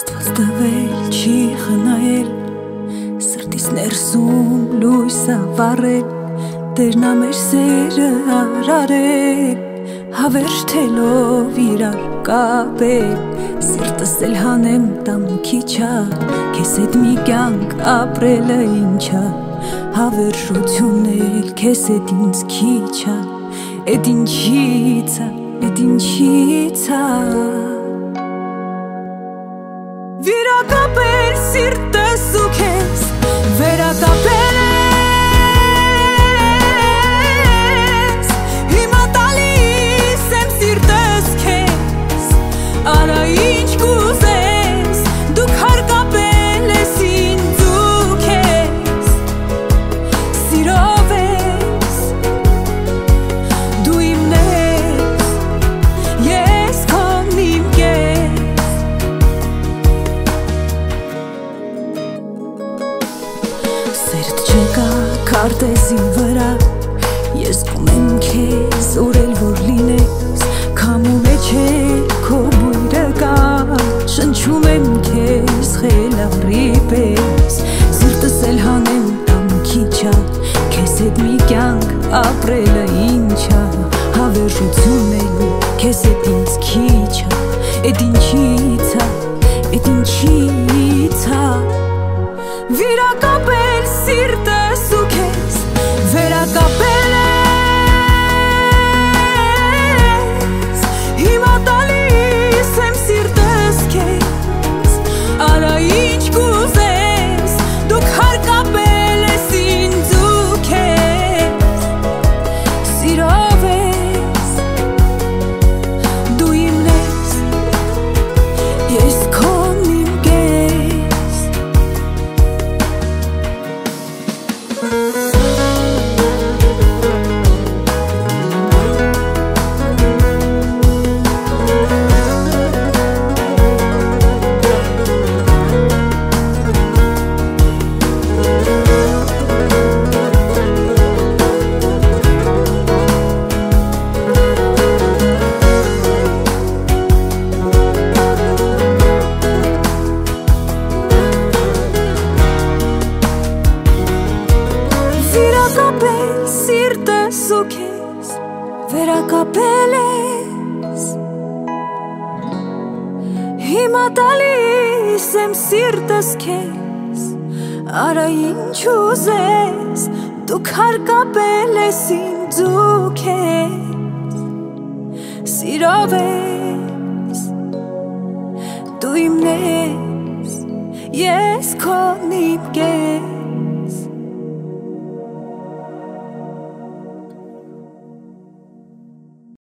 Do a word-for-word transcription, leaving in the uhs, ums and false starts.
Աստված տվել չի խնայել, սրտիս ներսում լույսը վառել, Տերն ամեր սերը արարել, հավերժ թելով իրար կապել, սիրտս էլ հանեմ տամ քիչա, քեզ հետ մի կյանք ապրելը ինչա, հավերժություն էլ քեզ հետ ինձ քիչա, էդ ինչիցա, էդ ինչիցա Վերակապել սիրտս ու քեզ, վերակապել ես, հիմա տալիս եմ սիրտս քեզ, արա ինչ կուզես, դու հարկապել ես ինձ ու քեզ, սիրով ես, դու իմն ես, ես քոն իմ կես Սերտ չեկա քարտեզի վրա, ես գում եմ քեզ, օրել որ լինես, քամու մեջ է քո բույրը կա, շնչում եմ քեզ խելառի պես, սիրտս էլ հանեմ տամ քիչա, քեզ հետ մի կյանք ապրելը ինչա, հավերժություն էլ քեզ հետ ինձ քիչա, էդ ինչիցա, էդ ինչիցա Վերակապել սիրտս ու քեզ, վերակապել ես, հիմա տալիս եմ սիրտս քեզ, արա ինչ կուզես, դու հարկապել ես ինձ ու քեզ, սիրով ես, դու իմն ես, ես քոն իմ կես Վերակապել սիրտս ու քեզ, վերակապել ես, հիմա տալիս եմ սիրտս քեզ, արա ինչ ուզես, դու հարկապել ես ինձ ու քեզ, սիրով ես, դու իմն ես, ես քոն իմ կես